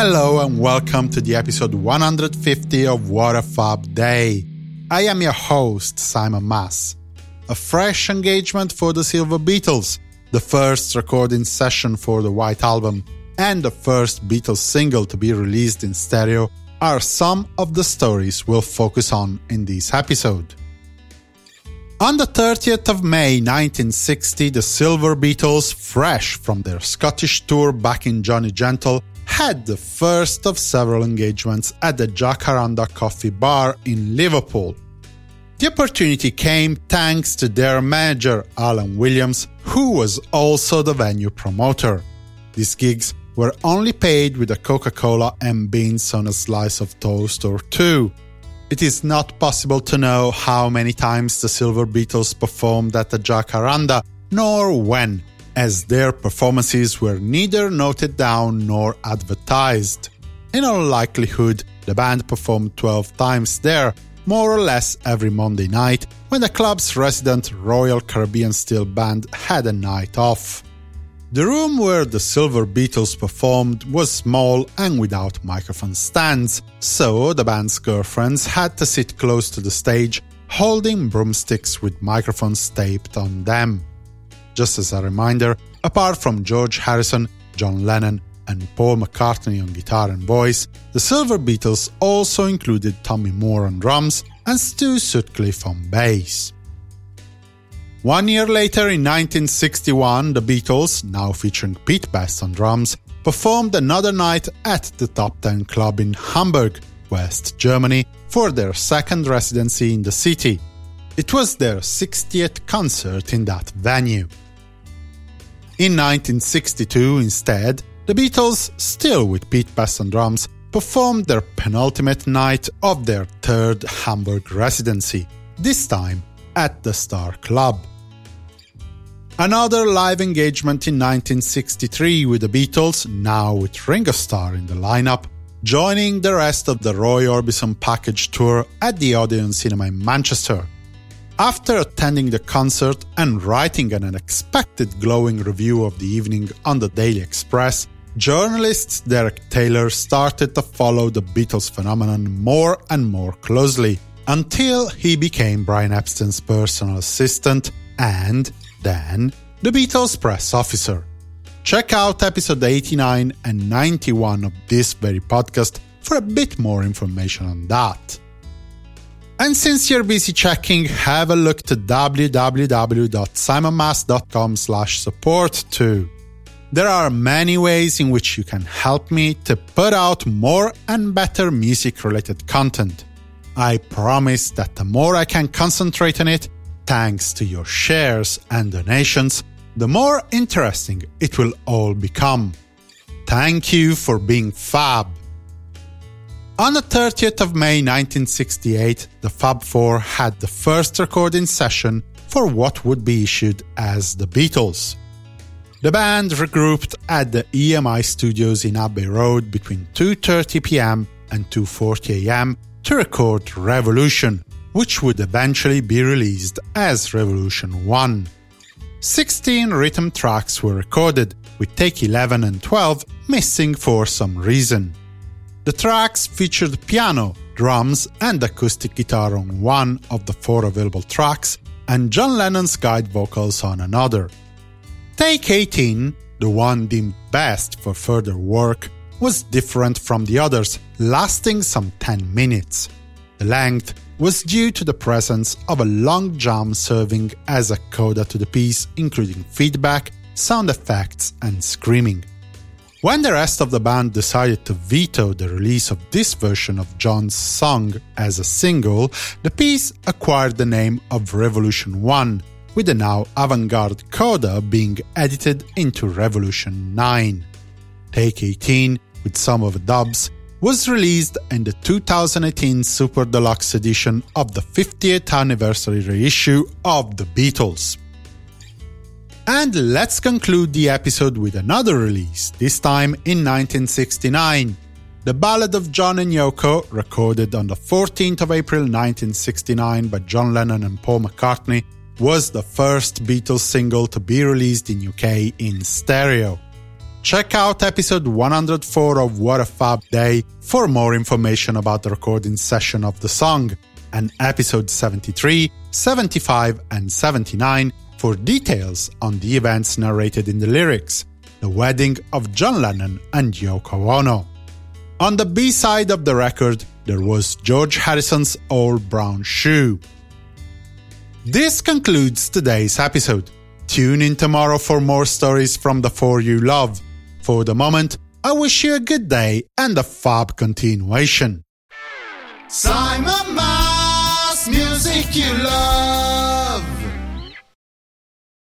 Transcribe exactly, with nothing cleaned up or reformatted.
Hello and welcome to the episode one hundred fifty of What a Fab Day. I am your host, Simon Mas. A fresh engagement for the Silver Beatles, the first recording session for the White Album, and the first Beatles single to be released in stereo are some of the stories we'll focus on in this episode. On the thirtieth of May nineteen sixty, the Silver Beatles, fresh from their Scottish tour back in Johnny Gentle, had the first of several engagements at the Jacaranda Coffee Bar in Liverpool. The opportunity came thanks to their manager, Alan Williams, who was also the venue promoter. These gigs were only paid with a Coca-Cola and beans on a slice of toast or two. It is not possible to know how many times the Silver Beatles performed at the Jacaranda, nor when, as their performances were neither noted down nor advertised. In all likelihood, the band performed twelve times there, more or less every Monday night, when the club's resident Royal Caribbean Steel Band had a night off. The room where the Silver Beatles performed was small and without microphone stands, so the band's girlfriends had to sit close to the stage, holding broomsticks with microphones taped on them. Just as a reminder, apart from George Harrison, John Lennon, and Paul McCartney on guitar and voice, the Silver Beatles also included Tommy Moore on drums and Stu Sutcliffe on bass. One year later, in nineteen sixty-one, the Beatles, now featuring Pete Best on drums, performed another night at the Top Ten Club in Hamburg, West Germany, for their second residency in the city. It was their sixtieth concert in that venue. In nineteen sixty-two, instead, the Beatles, still with Pete Best on drums, performed their penultimate night of their third Hamburg residency, this time at the Star Club. Another live engagement in nineteen sixty-three with the Beatles, now with Ringo Starr in the lineup, joining the rest of the Roy Orbison package tour at the Odeon Cinema in Manchester. After attending the concert and writing an unexpected glowing review of the evening on the Daily Express, journalist Derek Taylor started to follow the Beatles phenomenon more and more closely, until he became Brian Epstein's personal assistant and, then, the Beatles press officer. Check out episode eighty-nine and ninety-one of this very podcast for a bit more information on that. And since you're busy checking, have a look to w w w dot simon mas dot com slash support too. There are many ways in which you can help me to put out more and better music-related content. I promise that the more I can concentrate on it, thanks to your shares and donations, the more interesting it will all become. Thank you for being fab. On the thirtieth of May nineteen sixty-eight, the Fab Four had the first recording session for what would be issued as the Beatles. The band regrouped at the E M I studios in Abbey Road between two thirty p.m. and two forty a.m. to record Revolution, which would eventually be released as Revolution one. sixteen rhythm tracks were recorded, with take eleven and twelve missing for some reason. The tracks featured piano, drums, and acoustic guitar on one of the four available tracks, and John Lennon's guide vocals on another. Take eighteen, the one deemed best for further work, was different from the others, lasting some ten minutes. The length was due to the presence of a long jam serving as a coda to the piece, including feedback, sound effects, and screaming. When the rest of the band decided to veto the release of this version of John's song as a single, the piece acquired the name of Revolution one, with the now avant-garde coda being edited into Revolution nine. Take eighteen, with some of the dubs, was released in the two thousand eighteen Super Deluxe edition of the fiftieth anniversary reissue of The Beatles. And let's conclude the episode with another release, this time in nineteen sixty-nine. The Ballad of John and Yoko, recorded on the fourteenth of April nineteen sixty-nine by John Lennon and Paul McCartney, was the first Beatles single to be released in U K in stereo. Check out episode one hundred four of What a Fab Day for more information about the recording session of the song, and episode seventy-three, seventy-five, and seventy-nine for details on the events narrated in the lyrics, the wedding of John Lennon and Yoko Ono. On the B-side of the record, there was George Harrison's Old Brown Shoe. This concludes today's episode. Tune in tomorrow for more stories from the four you love. For the moment, I wish you a good day and a fab continuation. Simon Mas, music you love.